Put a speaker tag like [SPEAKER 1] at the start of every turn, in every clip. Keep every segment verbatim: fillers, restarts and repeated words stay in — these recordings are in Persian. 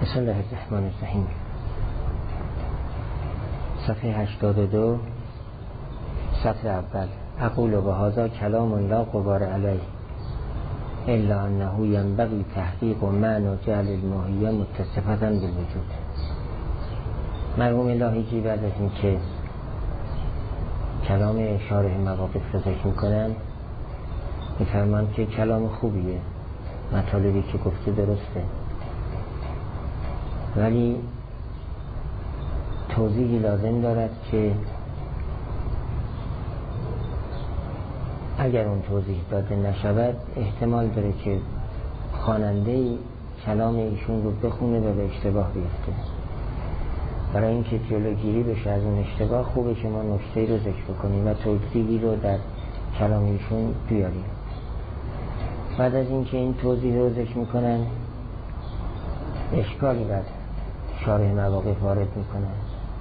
[SPEAKER 1] بسم الله الرحمن الرحیم. صفحه هشتاد و دو سطر اول. اقول و هذا کلام لا غبار علیه الا انه ینبغی تحقیق و معنی و جعل الماهیه متصفة بالوجود. مرحوم لاهیجی بعد از این که کلام شارح مواقف رو ذکر میکنن میفرمان که کلام خوبیه، مطالبی که گفته درسته، ولی توضیحی لازم دارد که اگر اون توضیح داده نشود احتمال داره که خواننده کلام ایشون رو بخونه و به اشتباه بیفته. برای اینکه جلوگیری بشه از اون اشتباه خوبه که ما نکته‌ای رو ذکر کنیم و توضیحی رو در کلام ایشون بیاریم. بعد از اینکه این توضیح رو ذکر میکنن اشکالی بعد شارح مواقف وارد میکنن.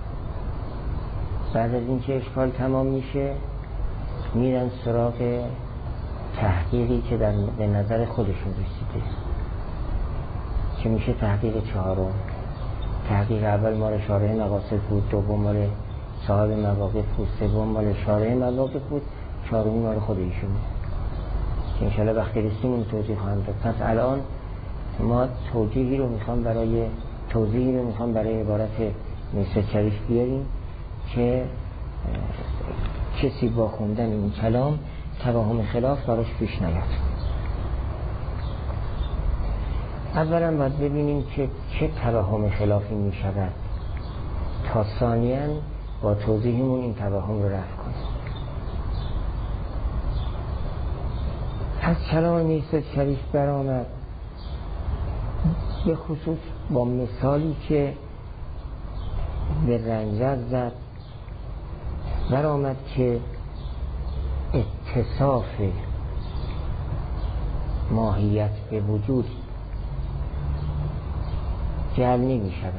[SPEAKER 1] بعد از اینکه اشکال تمام میشه میرن سراغ تحقیقی که در به نظر خودشون رسیده که میشه تحقیق چهارم. تحقیق اول مال شارح مقاصد بود، دوم مال صاحب مواقف بود، سوم مال شارح مواقف بود، چهارمی مال خود ایشونه که انشالله وقتی رسیم اون توضیح خواهم داد. پس الان ما توجیهی رو میخوام برای توضیحی رو میخوام برای عبارت میرزا شریف بیاریم که کسی با خوندن این کلام توهم خلاف براش پیش نیاد. اولا باید ببینیم که چه توهم خلافی میشود تا ثانیاً با توضیحمون این توهم رو رفع کنیم. از کلام میرزا شریف برآمد به خصوص با مثالی که به رنجر زد برآمد که اتصاف ماهیت به وجود جعل نمی شود،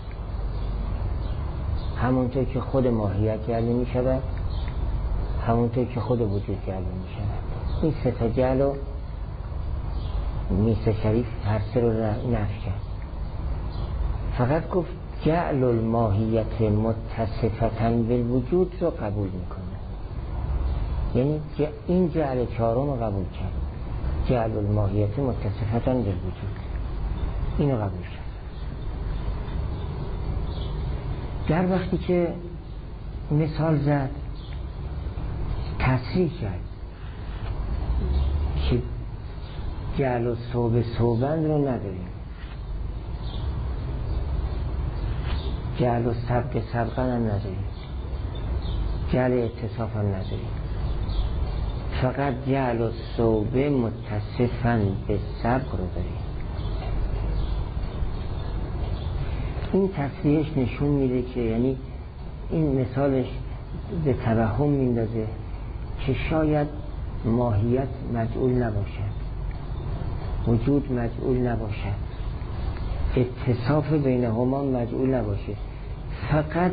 [SPEAKER 1] همونطور که خود ماهیت جعل نمی شود، همونطور که خود وجود جعل نمی شود. این سه تا جعل رو میرزا شریف هر سه رو نفی کرد. فقط گفت جعل الماهیت متصفة بالوجود رو قبول میکنه، یعنی این جعل چهارم رو قبول کرد، جعل الماهیت متصفة بالوجود، اینو قبول کرد. در وقتی که مثال زد تصریح کرد که جعل و صوب صوبند رو نداریم، جعل و سبق سبقن هم نداریم، جعل اتصاف هم نداریم، فقط جعل و صوب متصفاً به سبق رو داریم. این تصریحش نشون میده که یعنی این مثالش به توهم میندازه که شاید ماهیت مجعول نباشد، وجود مجعول نباشد، اتصاف بینهما مجعول نباشه، فقط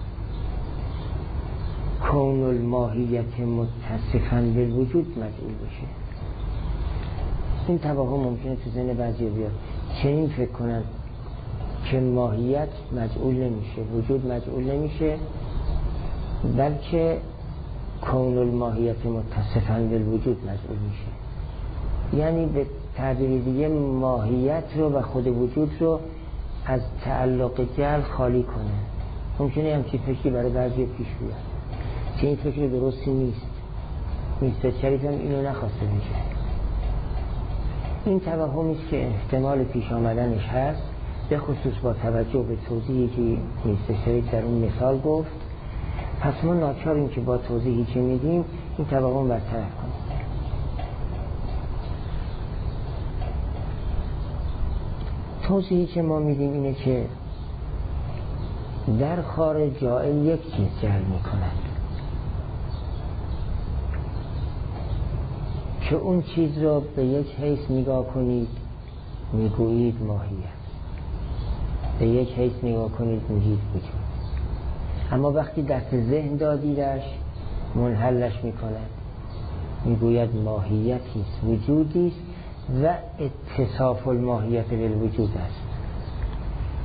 [SPEAKER 1] کون الماهیت متصفاً بالوجود مجعول باشه. این توهم ممکنه تو ذهن بعضی بیاد چنین فکر کنن که ماهیت مجعول نمیشه، وجود مجعول نمیشه، بلکه کون الماهیت متصفاً بالوجود مجعول میشه. یعنی به تعبیر دیگه ماهیت رو و خود وجود رو از تعلق جعل خالی کنه. ممکنه همچین فکری برای بعضی پیش بیاد که این فکر درستی نیست. میرزا شریف هم اینو نخواسته بگه. این توهمی است که احتمال پیش آمدنش هست، به خصوص با توجه به توضیحی که میرزا شریف در اون مثال گفت. پس ما ناچاریم که با توضیحی که میدیم این توهم برطرف کنیم. توضیحی که ما میدیم اینه که در خارج جائل یک چیز جعل میکند که اون چیز رو به یک حیث نگاه کنید میگویید ماهیت، به یک حیث نگاه کنید میگید وجود، اما وقتی دست ذهن دادیدش منحلش میکند میگوید ماهیتیست، وجودیست و اتصاف الماهیت بالوجود است.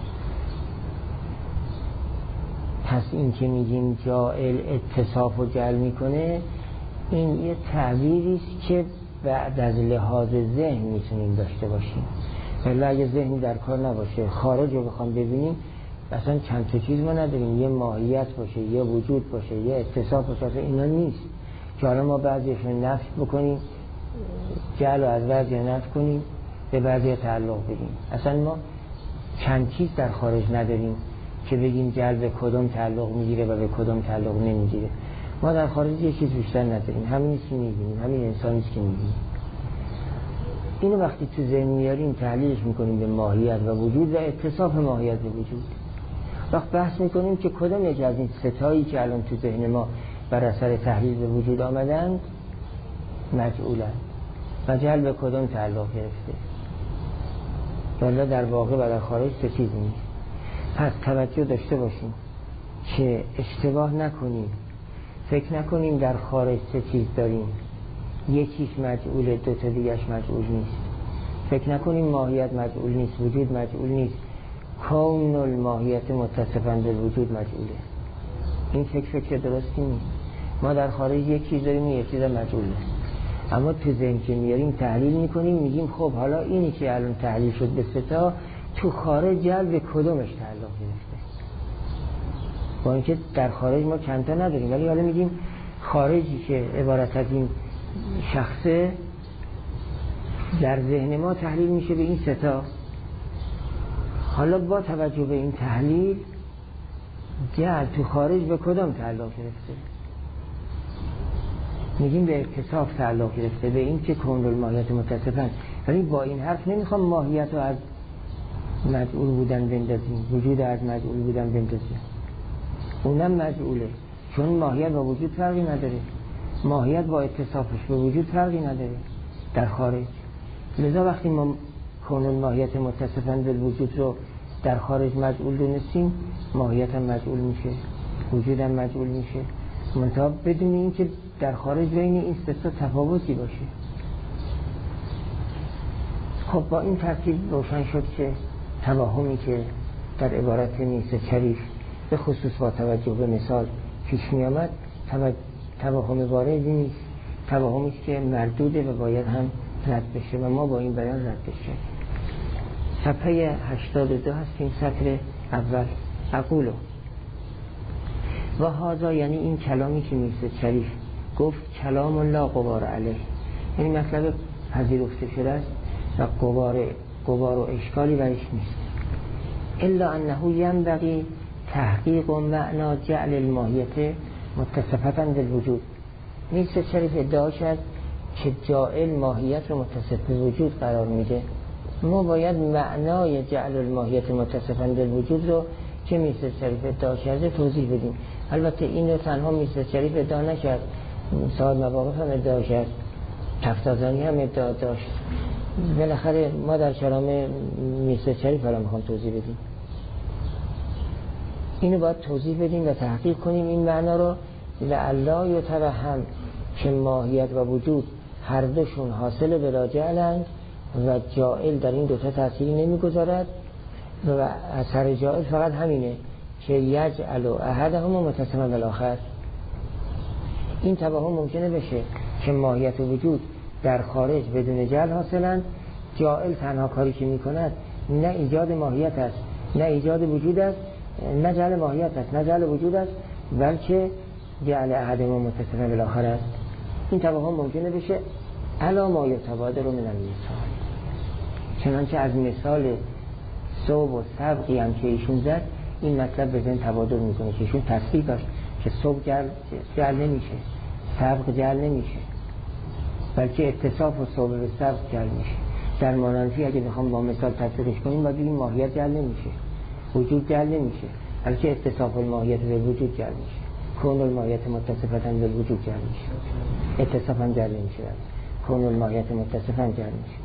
[SPEAKER 1] پس این که میگیم جائل اتصاف و جعل میکنه، این یه تعبیری است که بعد از لحاظ ذهن میتونیم داشته باشیم، ولی اگه ذهنی در کار نباشه، خارج رو بخوام ببینیم، اصلا چند تا چیز ما نداریم، یه ماهیت باشه، یه وجود باشه، یه اتصاف باشه، اصلا اینا نیست که حالا ما بعضیشون نفی بکنیم، جعل رو از بعضی نفی کنیم، به بعضی تعلق بدیم. اصلا ما چند چیز در خارج نداریم که بگیم جعل به کدوم تعلق میگیره و به کدوم تعلق نمیگیره. ما در خارج یه چیز بیشتر نداریم، همین که میبینیم، همین انسانی که میبینیم. اینو وقتی تو ذهن میاریم تحلیلش میکنیم به ماهیت و وجود و اتصاف ماهیت و وجود. وقت بحث میکنیم که کدام یکی از این ستایی که الان تو ذهن ما بر اثر تحلیل به وجود آمدن مجعولن و جعل به کدام تعلق گرفته. والا در واقع و در خارج سه چیز نیست. پس توجه داشته باشیم که اشتباه نکنیم، فکر نکنیم در خارج سه چیز داریم، یکیش مجعوله، دو تا دیگه‌اش مجعول نیست. فکر نکنیم ماهیت مجعول نیست، وجود مجعول نیست، کون الماهیت متصفاً بالوجود مجعوله. این فکر فکر درستی نیست. ما در خارج یک چیز داریم، یک چیز مجعوله، اما تو ذهن که میاریم تحلیل میکنیم، میگیم خب حالا اینی که الان تحلیل شد به ستا، تو خارج جعل به کدومش تعلق گرفته؟ با اینکه در خارج ما چند تا نداریم، ولی حالا میگیم خارجی که عبارت از این شخصه در ذهن ما تحلیل میشه به این ستا. حالا با توجه به این تحلیل جعل تو خارج به کدام تعلق گرفته؟ میگیم به اتصاف تعلق گرفته، به این که کون الماهیت متصفاً. ولی با این حرف نمیخوام ماهیت رو از مجعول بودن بندازیم، وجود از مجعول بودن بندازیم، اونم مجعوله، چون ماهیت با وجود فرقی نداره، ماهیت با اتصافش به وجود فرقی نداره در خارج. لذا وقتی ما کون الماهیت متصفاً بالوجود رو در خارج مجعول دونستیم، ماهیت هم مجعول میشه، وجود هم مجعول میشه، منتها بدون این که در خارج بین این سه تا تفاوتی باشه. خب با این ترتیب روشن شد که توهمی که در عبارت نیست شریف به خصوص با توجه به مثال پیش می آمد توهم واردی نیست، توهمی که مردوده و باید هم رد بشه و ما با این بیان رد بشه. صفحه هشتاد و دو هستیم، سطر اول. اقولو و هذا، یعنی این کلامی که میرسه شریف گفت کلام لا غبار علیه، یعنی مطلب پذیرفته شده است و غبار غبار و اشکالی برش نیست. الا انه ینبغی تحقیق و معنا جعل الماهیت متصفة بالوجود. نیست شریف ادعا شد که جائل ماهیت رو متصف به وجود قرار میده، ما باید معنای جعل الماهیت متصفاً بالوجود رو که میرسه شریف ادعا کرده توضیح بدیم. البته این رو تنها میرسه شریف ادعا نکرد، صاحب مواقف هم ادعا کرد، تفتازانی هم ادعا داشت. بالاخره ما در کلام میرسه شریف الان میخوام توضیح بدیم، اینو باید توضیح بدیم و تحقیق کنیم این معنا رو، لعلا یتوهم که ماهیت و وجود هر دوشون حاصل بلا جعلند و جائل در این دوتا تأثیری نمیگذارد و اثر جائل فقط همینه که یجعل احدهم متصفاً بالآخر. این توهم ممکنه بشه که ماهیت و وجود در خارج بدون جعل حاصلند، جائل تنها کاری که میکند نه ایجاد ماهیت است، نه ایجاد وجود است، نه جعل ماهیت است، نه جعل وجود است، بلکه جعل احدهم متصفاً بالآخر است. این توهم ممکنه بشه علا ما یتبادر من المثال، چنانچه از مثال صوب و سبقی هم که ایشون زد این مطلب به ذهن تبادر میکنه که ایشون تصریح داشت که صوب جعل نمیشه، سبق جعل نمیشه، بلکه اتصاف و صوب به سبق جعل میشه. در مانندی اگه بخوام با مثال تصریحش کنیم باید بگیم ماهیت جعل نمیشه، وجود جعل نمیشه، بلکه اتصاف الماهیت به وجود جعل میشه، کون الماهیت متصفاً بالوجود جعل میشه، اتصاف هم جعل نمیشه، کون الماهیت متصفاً جعل میشه.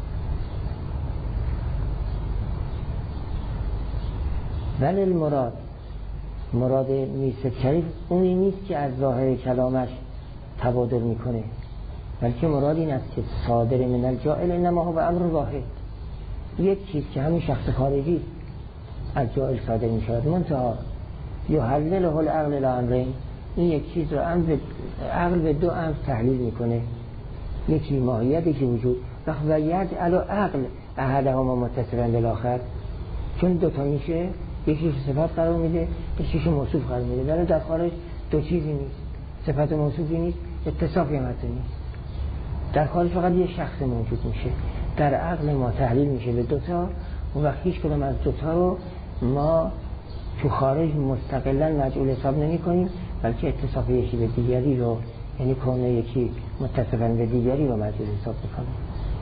[SPEAKER 1] ولی المراد، مراد میرسه شریف اونی نیست که از ظاهر کلامش تبادر میکنه، بلکه مراد این است که صادر من الجائل انما هو امر واحد، یک چیز که همین شخص خارجی از جائل صادر میشود، منتها یحلله العقل الامرین، این یک چیز رو عقل به دو امر تحلیل میکنه، یکی ماهیت یکی وجود. و یجعل عقل احدهما متصفا بالاخر، چون دو تا میشه یکیش صفت قرار میده یکیش موصوف قرار میده، ولی در خارج دو چیزی نیست، صفت و موصوفی نیست، اتصافی هم حتی نیست. در خارج فقط یه شخص موجود میشه، در عقل ما تحلیل میشه به دوتا و وقت هیچ کدام از دوتا رو ما تو خارج مستقلا مجعول حساب نمی کنیم، بلکه اتصاف یکی به دیگری رو، یعنی کونه یکی متصفاً به دیگری رو مجعول حساب میکنیم.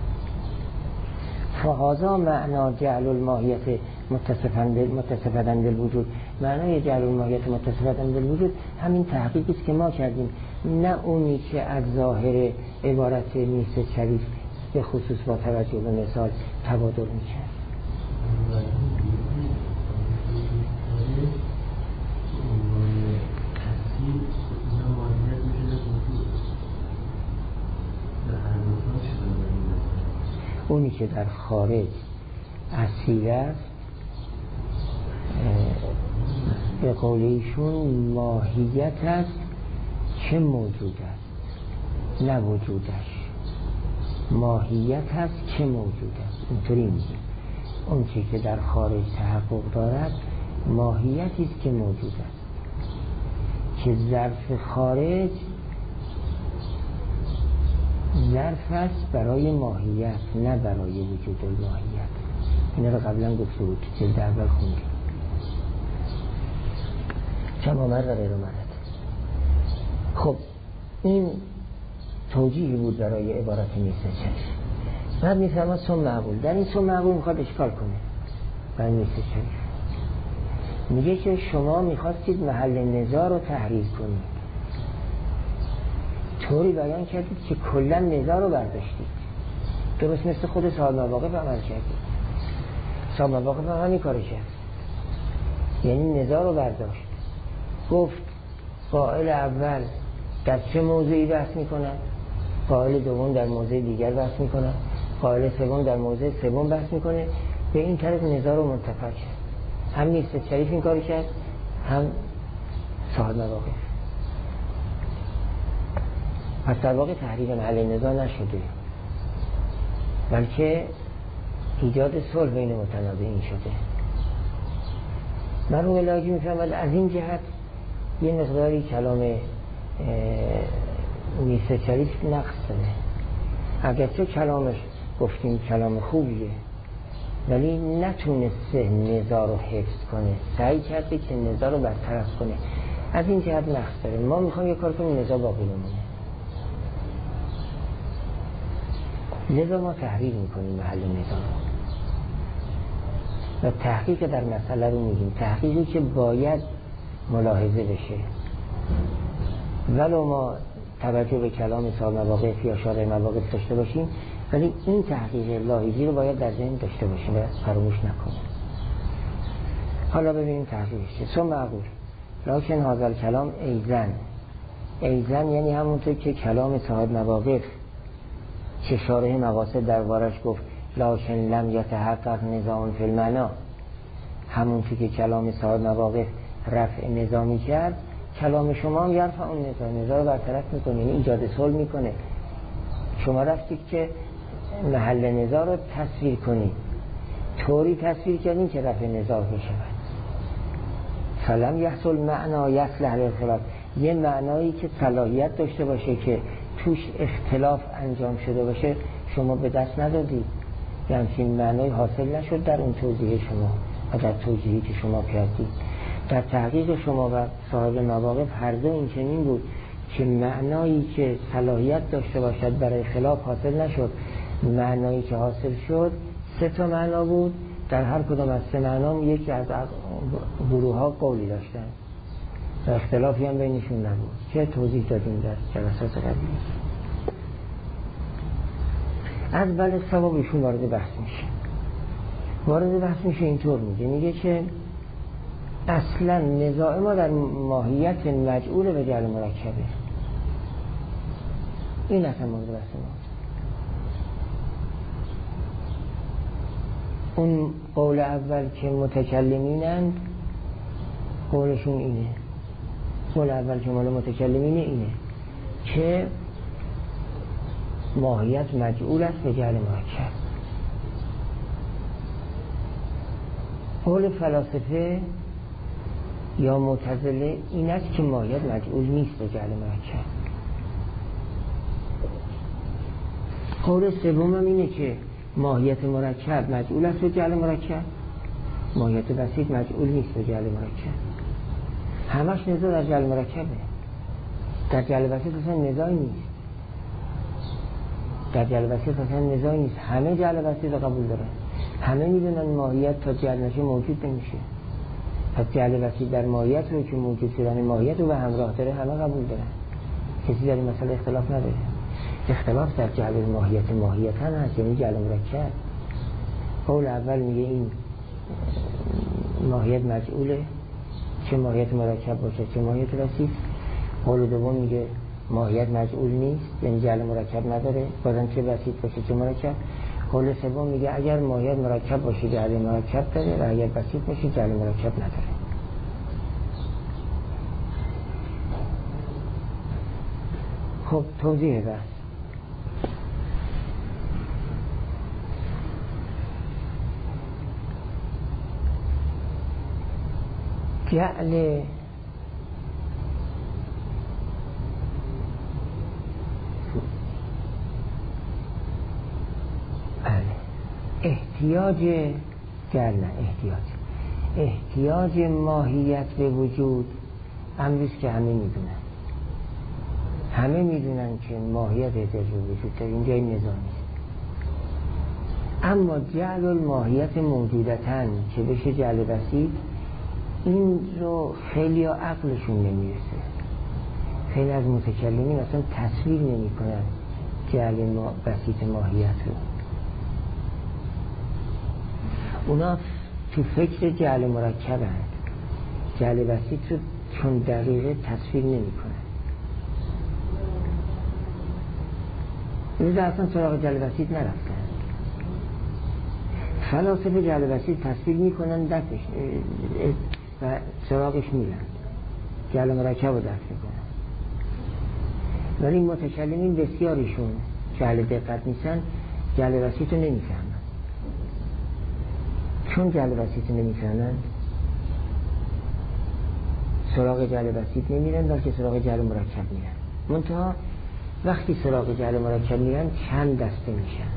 [SPEAKER 1] فهذا معنا جعل الماهیت متصفاً بالوجود، معنای جعل الماهیت متصفاً بالوجود همین تحقیقی است که ما کردیم، نه اونی که از ظاهر عبارت نیست شریف به خصوص با توجه به مثال تبادل میشه. اونی که در خارج اصیل است به قول ایشون ماهیت است چه موجود است، نه وجودش. ماهیت است چه موجود است، اینطوری میگه. اون چیزی که در خارج تحقق دارد ماهیتی است که موجود است، که ظرف خارج ظرف است برای ماهیت نه برای وجود الماهیت. اینا رو قبلا گفته بود که جلد اول خوندیم. چند آمد و غیر آمد. خب این توجیهی بود برای عبارت نیست شریف. بعد میفرماد سم معقول. در این سم معقول میخواد اشکال کنه برای نیست شریف. میگه که شما میخواستید محل نزاع رو تحریز کنید، طوری بیان کردید که کلا نزاع رو برداشتید، درست مثل خود صاحب مواقف عمل کردید. صاحب مواقف هم همین کارو کرد، یعنی نزاع رو برداشت، گفت قائل اول در چه موضوعی بحث میکنن، قائل دوم در موضوع دیگر بحث میکنن، قائل سوم در موضوع سوم بحث میکنه، به این طرف نزاع رو منتفع کرد. هم نیست شریف این کارو کرد، هم صاحب مواقف. پس در واقع تحریف محل نزاع نشده، بلکه ایجاد صلح بین متنازعین شده. مرحوم الهی میفرماد از این جهت یه مقداری کلام نیست شریف نقص داره. اگرچه کلامش گفتیم کلام خوبیه، ولی نتونسته نزاع رو حفظ کنه، سعی کرده که نزاع رو برطرف کنه. از این جهت نقص داره. ما میخوام یه کار کنیم نزاع باقی بمونه، لذا ما تحریف میکنیم محل نزاع و تحقیق در مسئله رو میگیم، تحقیقی که باید ملاحظه بشه. ولو ما توجه به کلام صاحب مواقف یا شارع مواقف داشته باشیم، ولی این تحقیق لاحظی رو باید در ذهن داشته باشیم و فراموش نکنیم. حالا ببینیم تحقیقش چه. سم معقول لکن هذا الکلام ایزن، ایزن یعنی همونطور که کلام صاحب مواقف که شارح مقاصد دربارش گفت لکن لم یتحقق نظام فی المعنا، همونطور که کلام صاحب مواقف رفع نظامی کرد، کلام شما هم یرفع اون نظام، نظام رو برطرف میکنه، یعنی ایجاد صلح میکنه. شما رفتید که محل نزاع رو تصویر کنید، طوری تصویر کردین که رفع نزاع بشود. فلم یحصل معنا یصلح للخلاف، یه معنایی که صلاحیت داشته باشه که توش اختلاف انجام شده باشه شما به دست ندادید، یعنی این معنای حاصل نشد در اون توضیح شما و در توضیحی که شما کردید. در تحقیق شما و صاحب مواقف هر دو این چنین بود که معنایی که صلاحیت داشته باشد برای خلاف حاصل نشد. معنایی که حاصل شد سه تا معنا بود، در هر کدام از سه معنا یکی از گروه ها قولی داشتن و اختلافی هم بینشون نبود که توضیح دادیم در جلسات قبلی. از بل ثوابشون وارد بحث میشه وارد بحث میشه اینطور میگه میگه که اصلا نزاع ما در ماهیت مجعول به جعل مرکبه. این اصلا مورد بحث ما. اون قول اول که متکلمینند قولشون اینه، قول اول که مال متکلمینه اینه که ماهیت مجعول است به جعل مرکب. قول فلاسفه یا معتزله این است که ماهیت مجعول نیست به جعل مرکب. قول سوم هم اینه که ماهیت مرکب مجعول است به جعل مرکب، ماهیت بسیط مجعول نیست به جعل مرکب. همش نزاع در جعل مرکبه، در جعل بسیط اصلا نزاعی نیست، در جعل بسیط اصلا نزاعی نیست، همه جعل بسیط رو قبول دارن، همه میدونن ماهیت تا جعل نشه موجود نمیشه. پس جعل بسیط در ماهیت رو که موجود شدن ماهیت رو به همراه داره همه قبول دارن، کسی در این مسئله اختلاف نداره. اختلاف در جعل ماهیت ماهیت هم هست، یعنی جعل مرکب. قول اول میگه این ماهیت مجعوله، چه ماهیت مرکب باشه چه ماهیت بسیط. قول دوم میگه ماهیت مجعول نیست، یعنی جعل مرکب نداره، بازم چه بسیط باشه چه مرکب. قول سوم میگه اگر ماهیت مرکب باشه جعل مرکب داره و اگر بسیط باشه جعل مرکب نداره. خب توضیح بحث. جعل احتیاج جعل نه احتیاج احتیاج ماهیت به وجود امریست که همه میدونن، همه میدونن که ماهیت احتیاج به وجود داره، اینجا این نظام نیست. اما جعل الماهیت موجودتن که بشه جعل بسیط، این رو خیلی ها عقلشون نمیرسه. خیلی از متکلمین اصلا تصویر نمی کنن جعل ما بسیط ماهیت رو. اونا تو فکر جعل مرکب هست، جعل بسیط رو چون دقیقه تصویر نمی کنن. این اصلا سراغ جعل بسیط نرفتن. فلاسفه جعل بسیط تصویر می کنن دستش و سراغش میرن، جعل مرکب رو دست میکنن. ولی متکلمین بسیاریشون جعل دقت نیستن، جعل بسیط رو نمیفهمن. چون جعل بسیط رو نمیفهمن سراغ جعل بسیط نمیرن، بلکه سراغ جعل مرکب میرن. منتها وقتی سراغ جعل مرکب میرن چند دسته میشن.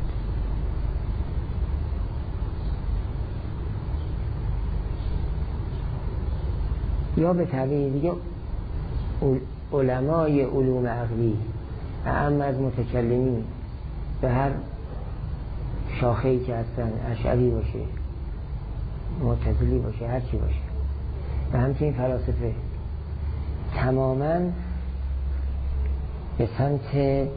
[SPEAKER 1] یا به تعبیر دیگه علمای علوم عقلی و اما از متکلمین به هر شاخه‌ای که هستن، اشعری باشه معتزلی باشه هر چی باشه و همچنین فلاسفه، تماما به سمت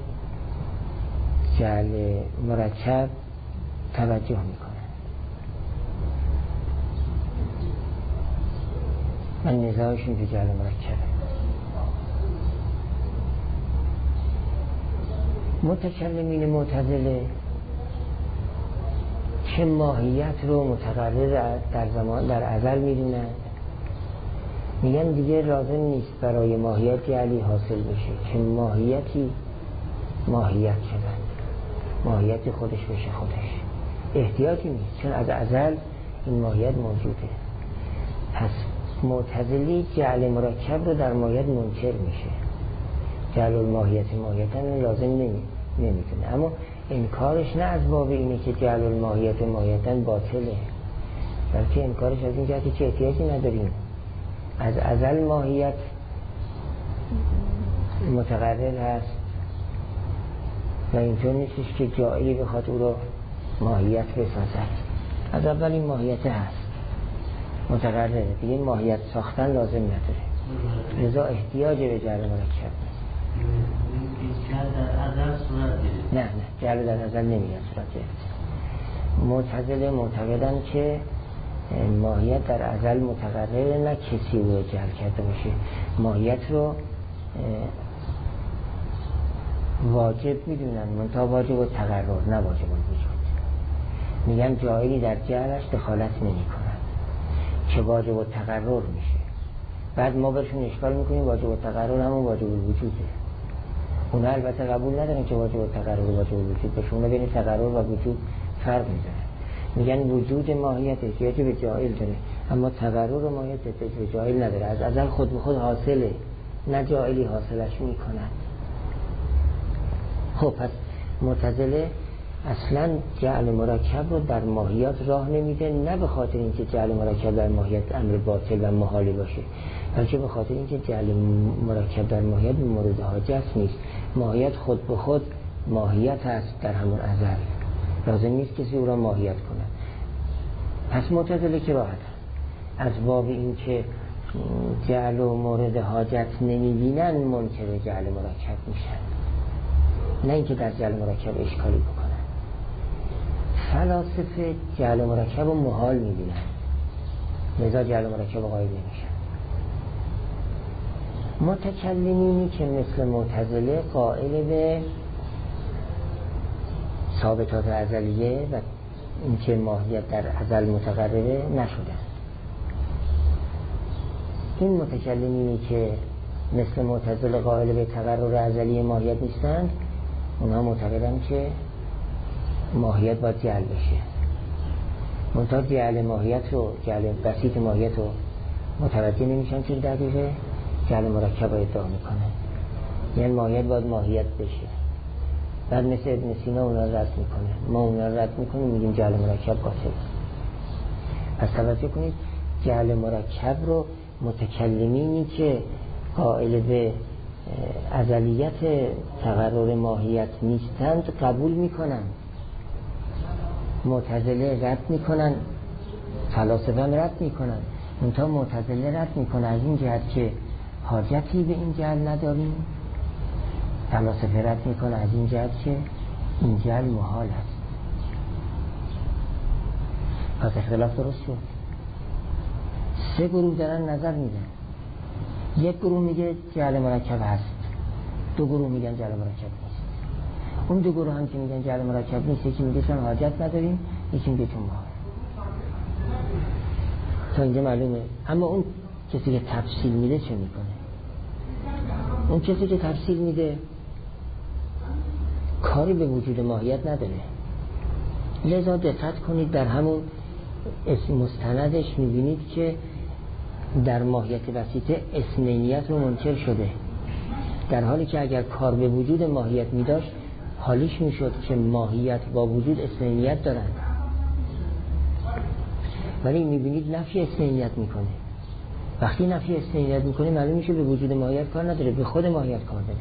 [SPEAKER 1] جعل مرکب توجه میکنه. من نزاعشون به جعل مرکبه. متکلمین معتزله که ماهیت رو متقرر در زمان در ازل میدونن، میگن دیگه لازم نیست برای ماهیت جعلی حاصل بشه که ماهیتی ماهیت شدن، ماهیت خودش بشه خودش، احتیاجی نیست چون از ازل این ماهیت موجوده. پس معتزلی جعل مرکب رو در ماهیت منکر میشه، جعل الماهیت ماهیتن لازم نمی نمیتونه. اما انکارش نه از باب اینه که جعل الماهیت ماهیتن باطله، بلکه انکارش از این جهتی که احتیاجی نداریم، از ازل ماهیت متقرر هست و اینطور نیستش که جایی بخواد او رو ماهیت بسازد. از اول این ماهیت هست، متقرره، دیگه ماهیت ساختن لازم نداره، لذا احتیاج به جعل مرکب.
[SPEAKER 2] جعل در ازل صورت گرفت؟
[SPEAKER 1] نه نه جعل در ازل نمیاد صورت گرفت. معتزله معتقدن که ماهیت در ازل متقرره، نه کسی رو جعل کرده باشه. ماهیت رو واجب میدونن، منتها واجب و تقرر نه واجب الوجود. میگن جایلی در جعلش دخالت نمی کنن که واجب و تقرر میشه. بعد ما برشون اشکال میکنیم واجب التقرر همون واجب الوجوده. اونا البته قبول ندارن که واجب التقرر واجب الوجود باشه، اونا بین تقرر و وجود فرق میذارن، میگن وجود ماهیت احتیاج به جاهل داره اما تقرر و ماهیت احتیاج به جاهل نداره، از ازل خود به خود حاصله، نه جاهلی حاصلش میکنن. خب پس معتزله اصلا جعل مرکب رو در ماهیت راه نمیده، نه به خاطر اینکه جعل مرکب در ماهیت امر باطل و محالی باشه، بلکه به خاطر اینکه جعل مرکب در ماهیت به مورد حاجت نیست. ماهیت خود به خود ماهیت است در همون ازل، لازم نیست کسی او را ماهیت کنه. پس معتزله که راحت از باب اینکه جعل و مورد حاجت نمیبینن منکر جعل مرکب میشن، نه اینکه در جعل مرکب اشکالی بکنن. فلاسفه جعل مرکب و محال میبینن، لذا جعل مرکب قائل نمیشن. متکلمینی که مثل معتزله قائل به ثابتات ازلیه و اینکه ماهیت در ازل متقرره نشدن. این متکلمینی که مثل معتزله قائل به تقرر ازلی ماهیت نیستند، اونها معتقدن که ماهیت باید جعل بشه. منتها جعل ماهیت رو، جعل بسیط ماهیت رو متوجه نمیشن که دقیقه جعل مرکب رو ادعا میکنن، یعنی ماهیت باید ماهیت بشه. بعد مثل ابن سینا اونا رد میکنه، ما اونا رد میکنیم میگیم جعل مرکب باطل. پس توجه کنید جعل مرکب رو متکلمینی که قائل به ازلیت تقرر ماهیت نیستند قبول میکنن، معتزله رد میکنن، فلاسفه هم رد میکنن. منتها معتزله رد میکنه از این جهت که حاجتی به این جعل نداریم، فلاسفه رد میکنه از این جهت که این جعل محال است. پس اختلاف درست شد. سه گروه دارن نظر میدن، یک گروه میگه جعل مرکب هست، دو گروه میگن جعل مرکب نیست. اون دو گروه هم که میگن جعل مرکب نیست، یکی میگه چون حاجت نداریم، یکی میگه چون محال. تا اینجا معلومه. اما اون کسی که تفصیل میده چه میکنه؟ اون کسی که تفصیل میده کاری به وجود ماهیت نداره، لذا دقت کنید در همون اسم مستندش میبینید که در ماهیت وسیطه اثنینیت رو منکر شده، در حالی که اگر کار به وجود ماهیت میداشت حالیش میشد که ماهیت با وجود اثنینیت دارند، ولی میبینید نفی اثنینیت میکنه. وقتی نفی اثنینیت میکنه معلوم میشه به وجود ماهیت کار نداره، به خود ماهیت کار داره.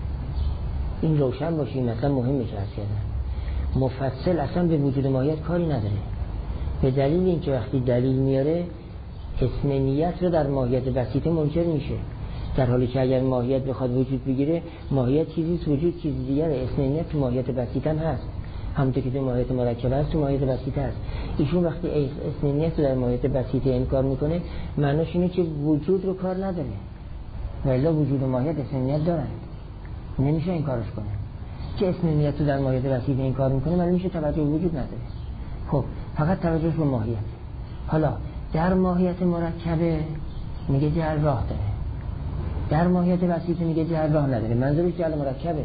[SPEAKER 1] این روشن باشه، این مثلا مهمه که از کردن مفصل اصلا به وجود ماهیت کاری نداره، به دلیل اینکه وقتی دلیل میاره اثنینیت رو در ماهیت بسیطه منکر میشه، در حالی که اگر ماهیت بخواد وجود بگیره ماهیت چیزیست، وجود چیز دیگره. اثنینیت تو ماهیت بسیطه هم هست، همونطور که تو ماهیت مرکب هست تو ماهیت بسیطه هست. ایشون وقتی اثنینیت رو در ماهیت بسیطه انکار میکنه معناش اینه که وجود رو کار نداره، ولی وجود و ماهیت اثنینیت دارن، نمیشه انکارش کنه. که اثنینیت رو در ماهیت بسیطه انکار میکنه معلوم میشه توجه وجود نداره. خب فقط توجه به ماهیت. حالا در ماهیت مرکبه میگه جعل راه داره، در ماهیت بسیطه میگه جعل راه نداره. منظورش جعل مرکبه.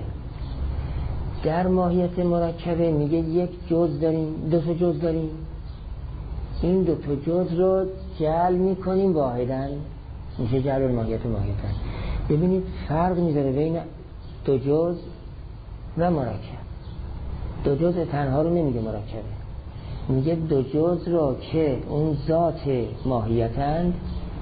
[SPEAKER 1] در ماهیت مرکبه میگه یک جز داریم، دو تا جز داریم، این دو تا جز رو جعل میکنیم واحداً، میشه جعل الماهیت و ماهیتاً. ببینید فرق میذاره بین دو جز و مرکب. دو جز تنها رو نمیگه مرکبه، میگه دو جز رو که اون ذات ماهیتند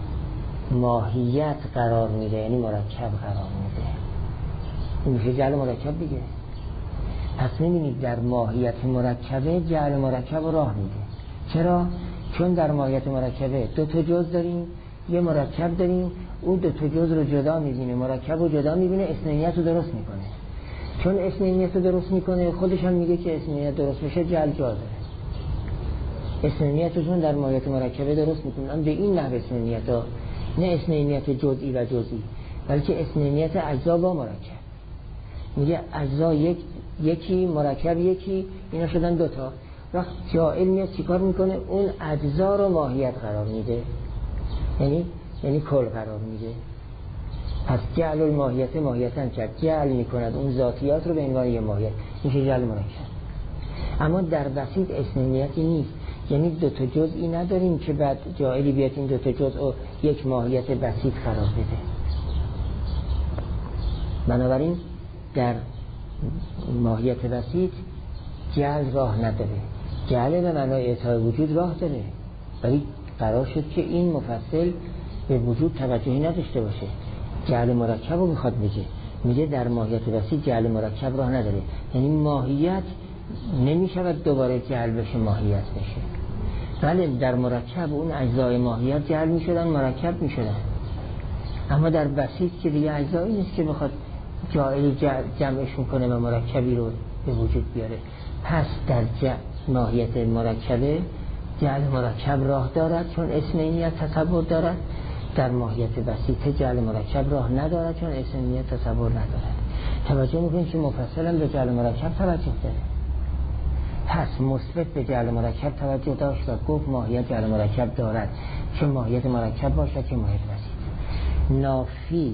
[SPEAKER 1] ماهیت قرار میده، یعنی مرکب قرار میده، این میشه جعل مرکب دیگه. پس میبینید در ماهیت مرکبه جعل مرکب راه میده. چرا؟ چون در ماهیت مرکبه دو تا جز داریم، یه مرکب داریم، اون دو تا جز رو جدا میبینه، مرکب رو جدا میبینه، اثنینیت رو درست میکنه. چون اثنینیت رو درست میکنه خودش هم میگه که اثنینیت درست بشه جعل جا داره. اثنینیت رو چون در ماهیت مرکبه درست میکنن به این نحو اثنینیت ها، نه اثنینیت جزئی و جزئی، بلکه اثنینیت اجزا با مرکب. میگه اجزا یک یکی، مرکب یکی، اینا شدن دوتا. وقت جاعل میاد چیکار میکنه؟ اون اجزا رو ماهیت قرار میده، یعنی یعنی کل قرار میده. پس جعل الماهیت ماهیتاً کرد، جعل میکند اون ذاتیات رو به عنوان یه ماهیت، میشه جعل مرکب. اما در بسیط اسنانیتی نیست، یعنی دو تا جزئی نداریم که بعد جاعلی بیاد این دو تا جزء رو یک ماهیت بسیط قرار بده. بنابراین در ماهیت بسیط جعل راه نداره، جعل به معنای اعطای وجود راه داره، ولی قرار شد که این مفصل به وجود توجهی نداشته باشه. جعل مرکب رو میخواد بگه، میگه در ماهیت بسیط جعل مرکب راه نداره، یعنی ماهیت نمیشود دوباره جعل بشه ماهیت بشه. بله در مرکب اون اجزای ماهیت جعل میشدن مرکب میشدن، اما در بسیط که دیگه اجزایی نیست که بخواد جعل جمعشون کنه و مرکبی رو به وجود بیاره. پس در ماهیت مرکبه جعل مرکب راه دارد چون اسم اینیت تصور دارد، در ماهیت بسیط جعل مرکب راه ندارد چون اسم اینیت تصور ندارد. توجه میکنید که مفصلا به جعل مرکب توجه داره. پس مثبت به جعل مرکب توجه داشت و گفت ماهیت جعل مرکب دارد، چه ماهیت مرکب باشد که ماهیت بسیط. نافی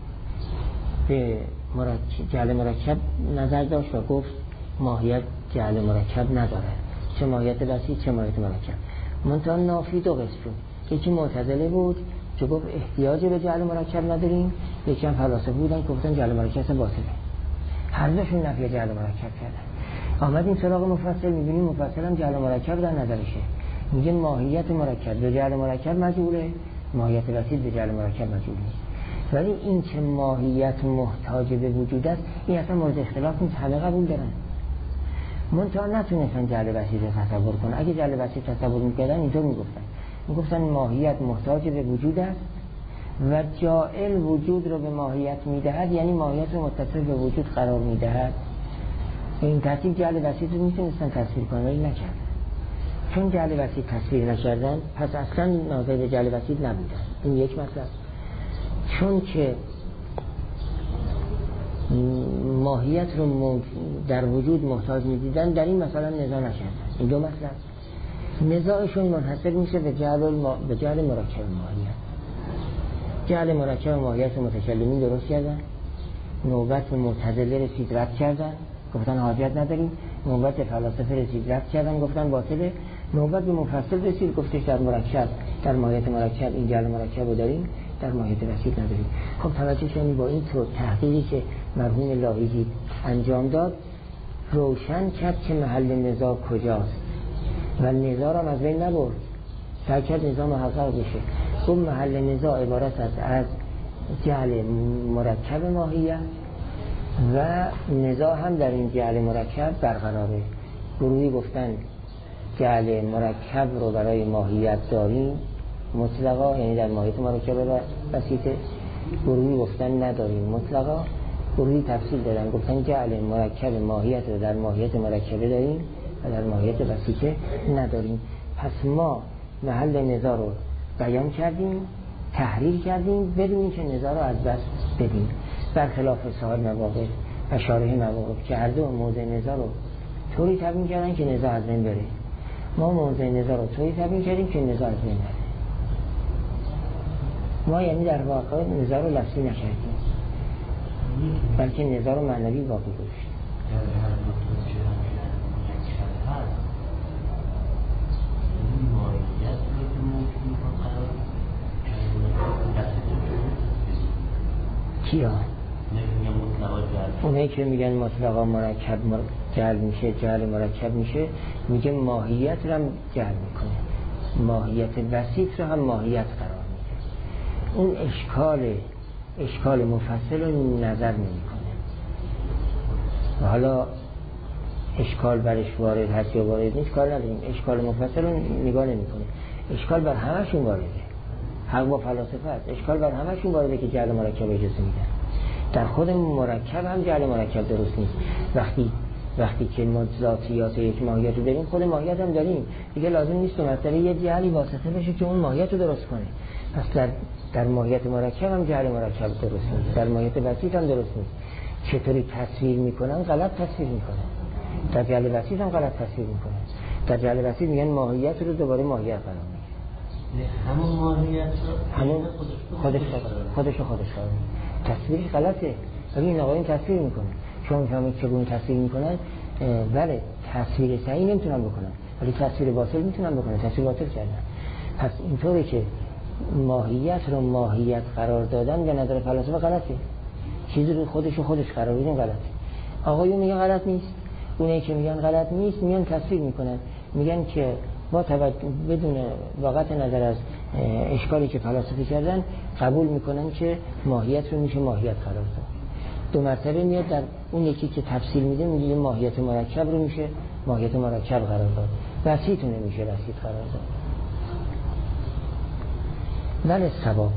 [SPEAKER 1] به مرکب جعل مرکب نظر داشت و گفت ماهیت جعل مرکب ندارد، چه ماهیت بسیط چه ماهیت مرکب. منتها نافی دو قسم شد، یکی معتزله بود که گفت احتیاج به جعل مرکب نداریم، یکی هم فلاسفه بودن که گفتن جعل مرکب باطله. هر دوشون نفی جعل مرکب کردن. آمدیم سراغ مفصل، میبینیم مفصل هم جعل مرکب در نظرشه، میگه ماهیت مرکب به جعل مرکب مجعوله، ماهیت بسیط به جعل مرکب مجعول نیست. ولی این که ماهیت محتاج به وجود است این اصلا مورد اختلاف نیست، همه قبول دارن. منتها نتونستن جعل بسیط تصور کنن. اگه جعل بسیط تصور میکردن اینطور میگفتن میگفتن ماهیت محتاج به وجود است و جاعل وجود رو به ماهیت میدهد، یعنی ماهیت رو متصل به وجود قرار میدهد. این ترتیب جعل بسیط رو میتونستن تصویر کنن ولی نکردن. چون جعل بسیط تصویر نکردن پس اصلا ناظر به جعل بسیط نبودن. این یک مطلب. چون که ماهیت رو در وجود محتاج میدیدن در این مثلا نزاع نکردن. این دو مطلب نزاعشون منحصر میشه به جعل الما... به جعل مرکب ماهیت. جعل مرکب ماهیت متکلمین درست کردن، نوبت به معتزله رسید رد کردن گفتن حاجت نداریم، نوبت فلاسفه رسید رد کردن گفتن باطله، نوبت به مفصل رسید گفتش در مرکب در ماهیت مرکب این جعل مرکب رو داریم، در ماهیت بسیط نداریم. خب توجه کنید با این طور تحقیقی که مرحوم لاهیجی انجام داد روشن کرد که محل نزاع کجاست و نزاع را از بین نبرد، سعی کرد نظام محقق بشه. اون محل نزاع عبارت است از جعل مرکب ماهیت و نزاع هم در این جعل مرکب برقراره. گروهی گفتن جعل مرکب رو برای ماهیت داریم مطلقا، یعنی در ماهیت مرکب بسیطه. گروهی گفتن نداریم مطلقا. گروهی تفصیل دادن گفتن جعل مرکب ماهیت رو در ماهیت مرکبه داریم و در ماهیت بسیطه نداریم. پس ما محل نزاع رو بیان کردیم، تحریر کردیم بدون اینکه نزاع رو از دست بدیم، برخلاف صاحب مواقف و شارح مواقف که هر دو موضع نزاع رو طوری تبیین کردن که نزاع از بین بره. ما موضع نزاع رو طوری تبیین کردیم که نزاع از بین نره. ما یعنی در واقع نزاع رو لفظی نکردیم بلکه نزاع رو معنوی واقعی گذاشتیم. کیا؟ اونایی که میگن مطلقا مرکب جعل میشه جعل مرکب میشه میگه ماهیت رو هم جعل میکنه، ماهیت بسیط رو هم ماهیت قرار میده. اون اشکال اشکال مفصل رو نظر نمیکنه و حالا اشکال برش وارد هست یا وارد نیست کار نداریم، اشکال مفصل رو نگاه نمیکنه. اشکال بر همشون وارده، حق با فلاسفه است. اشکال بر همشون وارده که جعل مرکب اجازه میدن. در خود مرکب هم جعل مرکب درست نیست. وقتی وقتی که ما ذاتیات یک ماهیت رو داریم خود ماهیت هم داریم دیگه لازم نیست مثلا یه جعلی واسطه بشه که اون ماهیت رو درست کنه. پس در در ماهیت مرکب هم جعل مرکب درست نیست، در ماهیت بسیط هم درست نیست. چطوری تصویر میکنن غلط تصویر میکنن، در جعل بسیط هم غلط تصویر میکنن. در جعل بسیط میگن ماهیت رو دوباره ماهیت قرار میدن،
[SPEAKER 2] همون ماهیت رو
[SPEAKER 1] همون خودش خودش خودش داره. تصویرش غلطه. ولی این آقایون تصویر میکنن. شما میفهمید چگونه تصویر میکنن؟ بله تصویر صحیح نمیتونن بکنن ولی تصویر باطل میتونن بکنن. تصویر باطل کردن. پس اینطوری که ماهیت رو ماهیت قرار دادن به نظر فلاسفه غلطه. چیزی رو خودش رو خودش قرار بدن غلطه. آقایون میگن غلط نیست. اونایی که میگن غلط نیست میان تصویر میکنن. میگن که با توجه بدون واقعیت نظر از اشکالی که فلاسفه کردن قبول میکنن که ماهیت رو میشه ماهیت قرار داد. دو مرتبه میاد در اون یکی که تفصیل میده میگه ماهیت مرکب رو میشه ماهیت مرکب قرار داد. بسیط رو نمیشه بسیط قرار داد. بله ثواب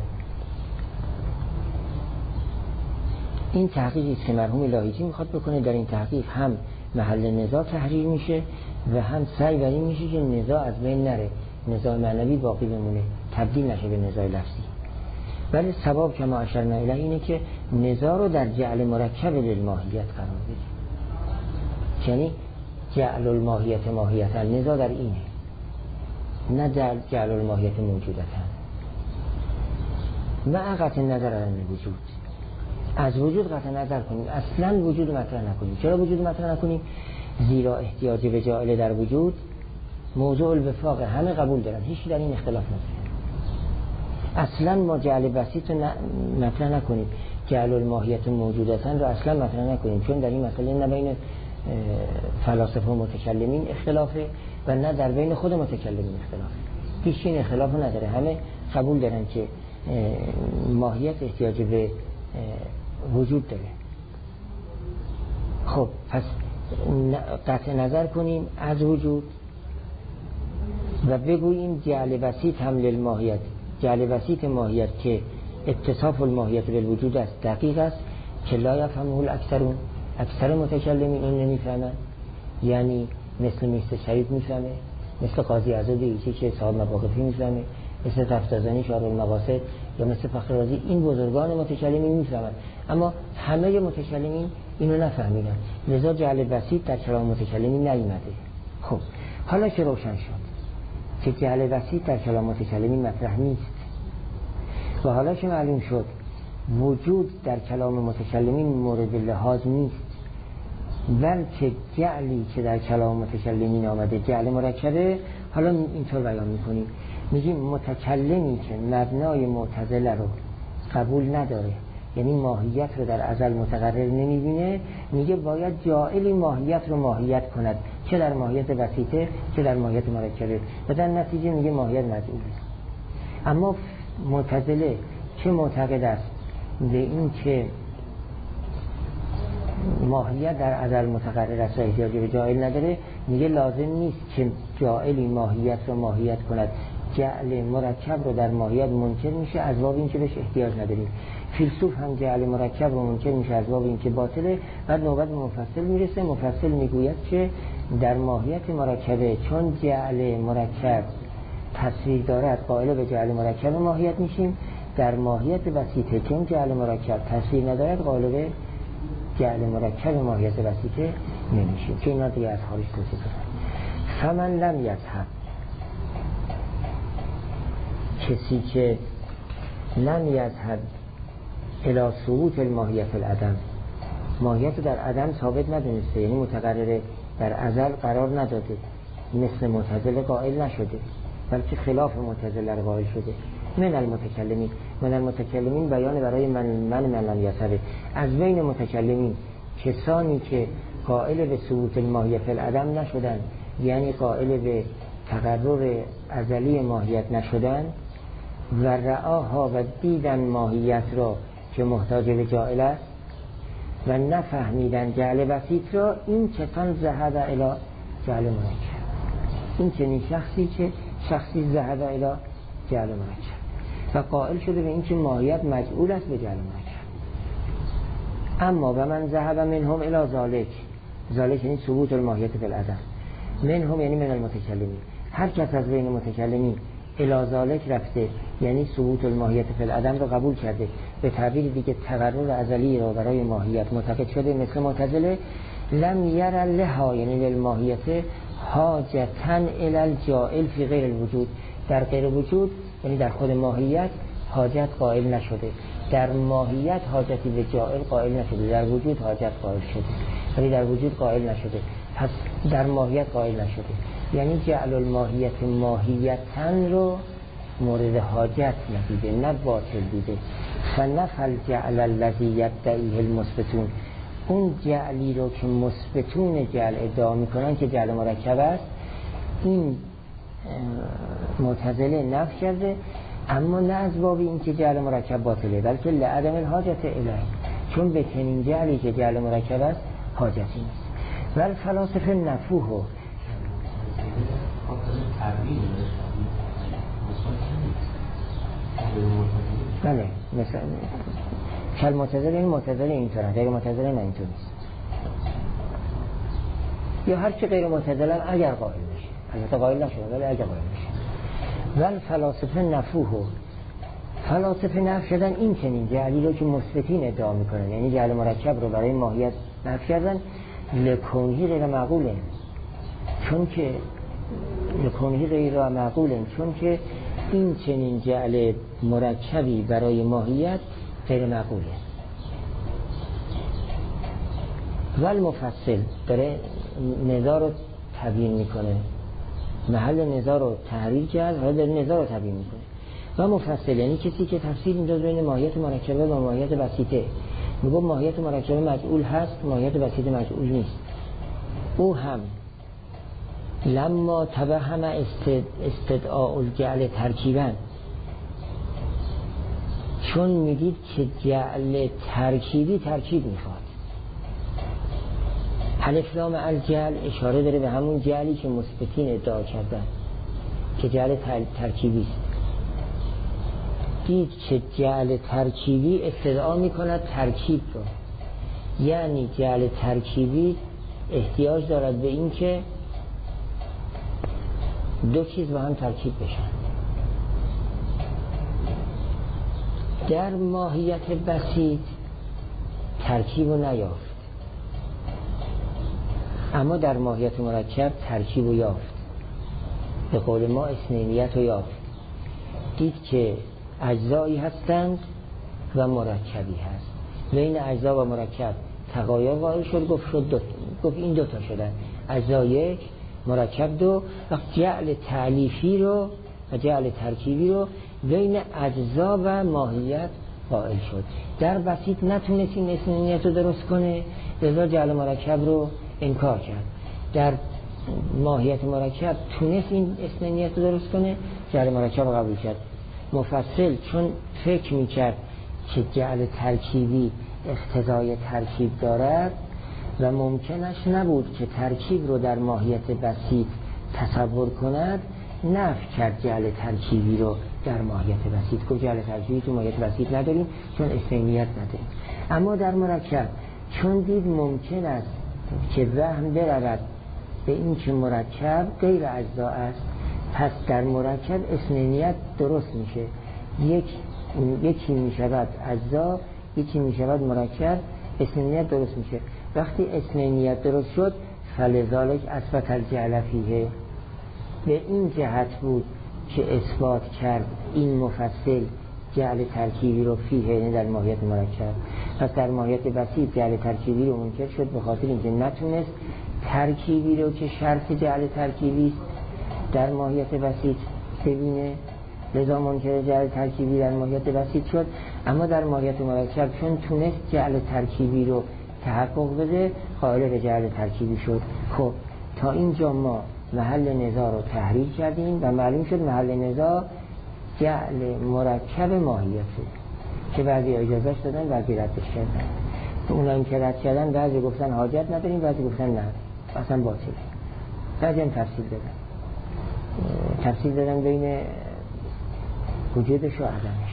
[SPEAKER 1] این تحقیقی که مرحوم لاهیجی میخواد بکنه. در این تحقیق هم محل نزاع تحریر میشه و هم سعی بر این میشه که نزاع از بین نره، نزاع معنوی باقی بمونه، تبدیل نشه به نزاع لفظی. ولی ثواب که ما اشرنا الیه اینه که نزاع رو در جعل مرکب للماهیت قرار بده. یعنی جعل الماهیت ماهیتا، نزاع در اینه، نه در جعل الماهیت موجودتا. مع قطع نظر از وجود، از وجود قطع نظر کنیم، اصلا وجود مطرح نکنیم. چرا وجود مطرح نکنیم؟ زیرا احتیاج به جاعل در وجود موضوع الوفاق، همه قبول دارن، هیچ در این اختلاف نداره. اصلا ما جعل بسیط رو مطرح نکنیم، جعل الماهیت موجودتن رو اصلا مطرح نکنیم، چون در این مسئله نه بین فلاسفه و متکلمین اختلافه و نه در بین خود متکلمین اختلافه. هیچ این اختلاف نداره، همه قبول دارن که ماهیت احتیاج به وجود داره. خب پس قطع نظر کنیم از وجود و بگوییم جعل بسیط هم للماهیت، جعل بسیط ماهیت که اتصاف الماهیت بالوجود است دقیق است که لا یفهمه الاکثرون، اکثر متکلمین این نمیفهمن. یعنی مثل میست شریف میفهمه، مثل قاضی عزادی ایچی که صاحب مواقفی میفهمه، مثل تفتازانی شارع المقاصد یا مثل فخر رازی، این بزرگان متکلمین میفهمن، اما همه متکلمین اینو نفهمیدن، لذا جعل بسیط در کلام متکلمین نیامده. خب حالا که روشن شد که جعل بسیط در کلام متکلمین مطرح نیست و حالا که معلوم شد وجود در کلام متکلمین مورد لحاظ نیست، بلکه جعلی که در کلام متکلمین آمده جعل مرکبه، حالا اینطور بیان میکنیم، میگیم متکلمی که مبنای معتزله رو قبول نداره، یعنی ماهیت رو در ازل متقرر نمیبینه، میگه باید جاعلی ماهیت رو ماهیت کند، چه در ماهیت بسیطه چه در ماهیت مرکبه، و در نتیجه میگه ماهیت مجعوله. اما معتزله چه معتقد است به این که ماهیت در ازل متقرر است و احتیاج به جاعل نداره، میگه لازم نیست که جاعلی ماهیت رو ماهیت کند، جعل مرکب رو در ماهیت منکر میشه از باب این که بهش احتیاج نداریم. فیلسوف هم جعل مرکب رو منکر میشه از باب این که باطله. بعد نوبت به مفصل میرسه، مفصل میگوید که در ماهیت مرکبه چون جعل مرکب تصویر دارد قائل به جعل مرکب ماهیت میشیم، در ماهیت بسیطه چون جعل مرکب تصویر ندارد قائل به جعل مرکب ماهیت بسیطه نمیشیم، که اینا دیگه از خارج توضیح دادن. فمن لم یذهب، کسی که لم یذهب الی ثبوت الماهیت العدم، ماهیت رو در عدم ثابت ندونسته، یعنی متقرره در ازل قرار نداده، مثل معتزله قائل نشده، بلکه خلاف معتزله رو قائل شده. من المتکلمین، من المتکلمین بیان برای من من من لم یذهب، از بین متکلمین کسانی که قائل به ثبوت الماهیت العدم نشدن، یعنی قائل به تقرر ازلی ماهیت نشدن، و رعاها و دیدن ماهیت را که محتاج به جاعل است و نفهمیدن جعل بسیط را، این کسان ذهب الی جعل مرکب، این چنین شخصی که شخصی ذهب الی جعل مرکب و قائل شده به این که ماهیت مجعول است به جعل مرکب. اما و من ذهب منهم الی ذالک، ذالک یعنی ثبوت الماهیت بالعدم، منهم یعنی من المتکلمین، هر کس از بین متکلمین الی ذالک رفته، یعنی ثبوت الماهیت فی العدم رو قبول کرده، به تعبیر دیگه تقرر ازلی رو برای ماهیت معتقد شده مثل معتزله، لم یر لها یعنی للماهیت حاجتن الی الجاعل فی غیر الوجود، در غیر وجود یعنی در خود ماهیت حاجت قائل نشده، در ماهیت حاجتی به جائل قائل نشده، در وجود حاجت قائل شده ولی در وجود قائل نشده، پس در ماهیت قائل نشده. یعنی جعل الماهیت ماهیتن رو مورد حاجت ندیده، نه باطل دیده. فنفل جعل الذی یدعیه المثبتون، اون جعلی رو که مثبتون جعل ادعا میکنن که جعل مرکب است، این معتزله نفی کرده، اما نه از باب این که جعل مرکب باطله، بلکه لعدم الحاجت الیه، چون به چنین جعلی که جعل مرکب است حاجتی نیست. و الفلاسفه نفوه بله، مثل کل معتزله، این معتزله اینطوره، غیر معتزله نه اینطور نیست. یا هر چی غیر معتزله اگر قائل بشه، البته قائل نشده ولی اگر قائل بشه. ول فلاسفه نفوه، فلاسفه نفی شدن این چنین جعلی رو که مثبتین ادعا میکنن، یعنی جعل مرکب رو برای ماهیت نفی کردن، لکونهی غیر معقوله، چون که لکونهی غیر معقوله چون که این چنین جعل مرکبی برای ماهیت غیر معقوله. ول مفصل داره نزاع رو تبیین میکنه، محل نزاع رو تحریل کرد و داره نزاع رو تبیین میکنه. و مفصل یعنی کسی که تفسیر میداد بین ماهیت مرکبه و ماهیت بسیطه، میگه ماهیت مرکبه مجعول هست، ماهیت بسیطه مجعول نیست. او هم لما تبهم استد استدعاء الجعل ترکیبا، چون میدید که جعل ترکیبی ترکیب میخواد. الف لام الجعل اشاره داره به همون جعلی که مثبتین ادعا کردن که جعل ترکیبی است. دید که جعل ترکیبی استدعا میکند ترکیب رو، یعنی جعل ترکیبی احتیاج دارد به این که دو چیز با هم ترکیب بشن. در ماهیت بسیط ترکیب رو نیافت، اما در ماهیت مرکب ترکیب رو یافت، به قول ما اثنینیت رو یافت. دید که اجزایی هستند و مرکبی هست، بین اجزا و مرکب تغایر قائل شد، گفت شد دو، گفت این دو تا شدن، اجزا یک مرکب دو. وقت جعل تعلیفی رو و جعل ترکیبی رو بین اجزا و ماهیت قائل شد. در بسیط نتونست این اثنینیت رو درست کنه، لذا جعل مرکب رو انکار کرد. در ماهیت مرکب تونست این اثنینیت رو درست کنه، جعل مرکب رو قبول کرد. مفصل چون فکر میکرد که جعل ترکیبی اقتضای ترکیب دارد و ممکنش نبود که ترکیب رو در ماهیت بسیط تصور کند، نفی کرد جعل ترکیبی رو در ماهیت بسیط، گفت جعل ترکیبی تو ماهیت بسیط نداریم چون اثنینیت نداریم. اما در مرکب چون دید ممکن است که وهم برود به این که مرکب غیر اجزا است، پس در مرکب اثنینیت درست میشه، یک یکی میشود اجزا، یکی میشود مرکب، اثنینیت درست میشه. وقتی اثنینیت درست شد، فلذالک اثبت الجعل فیه، به این جهت بود که اثبات کرد این مفصل جعل ترکیبی رو فیه در ماهیت مرکب. پس در ماهیت بسیط جعل ترکیبی رو منکر شد به خاطر اینکه نتونست ترکیبی رو که شرط جعل ترکیبی در ماهیت بسیط ببینه، لذا منکر جعل ترکیبی در ماهیت بسیط شد. اما در ماهیت مرکب چون تونست جعل ترکیبی رو تحقق بده، قائل به جعل ترکیبی شد. خب تا اینجا ما محل نزاع رو تحریل کردیم و معلوم شد محل نزاع جعل مرکب ماهیته که بعضی اجازهش دادن، بعضی ردش کردن. اونایی که رد کردن بعضی گفتن حاجت نداریم، بعضی گفتن نه اصلا باطله، بعضی هم تفصیل دادن تفصیل دادن بین وجودش و عدمش.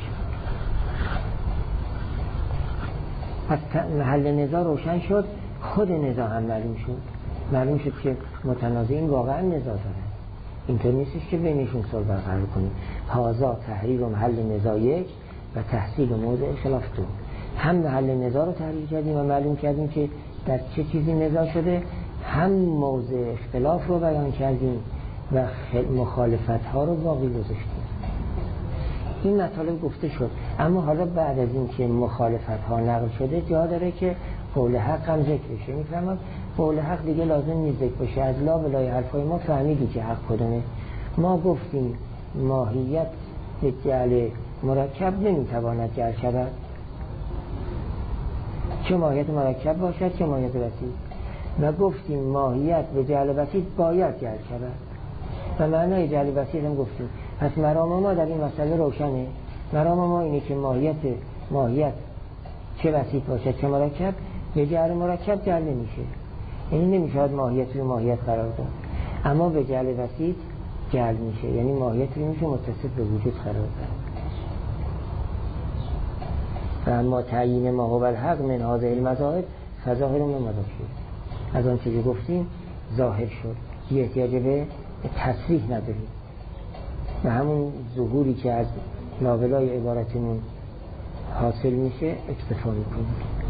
[SPEAKER 1] پس محل نزاع روشن شد، خود نزاع هم معلوم شد، معلوم شد که متنازعین واقعا نزاع دارن، اینطور نیستش که بینشون صلح برقرار کنیم. هازا تحریر و محل نزاع یک و تحصیل و موضع خلاف دو. هم محل نزاع رو تحریر کردیم و معلوم کردیم که در چه چیزی نزاع شده، هم موضع اختلاف رو بیان کردیم و مخالفت ها رو باقی گذاشتیم. این مطالب گفته شد، اما حالا بعد از این که مخالفت ها نقل شده جا داره که قول حق هم ذکر بشه. میفهمم قول حق دیگه لازم نیست ذکر بشه، از لا بلای حرفای ما فهمیدی که حق کدومه. ما گفتیم ماهیت به جعل مرکب نمیتواند جعل شود، چه ماهیت مرکب باشد چه ماهیت وسیط، و گفتیم ماهیت به جعل وسیط باید جعل شود و معنای جعل وسیط هم گفتیم. پس مرام ما در این مسئله روشنه. مرام ما اینه که ماهیت ماهیت چه وسیط باشد چه مرکب به جعل مرکب جعل نمیشه، یعنی نمیشود ماهیت رو ماهیت قرار داد، اما به جعل وسیط جعل میشه، یعنی ماهیت رو میشه متصف به وجود قرار داد. و اما تعیین ما هو الحق من هذه المذاهب فظاهر من مذاهب، از آن چیزی گفتیم ظاهر شد، یه احتیاج به تصریح نداریم و همون ظهوری که از لابلای عبارتمون حاصل میشه اکتفا میکنیم.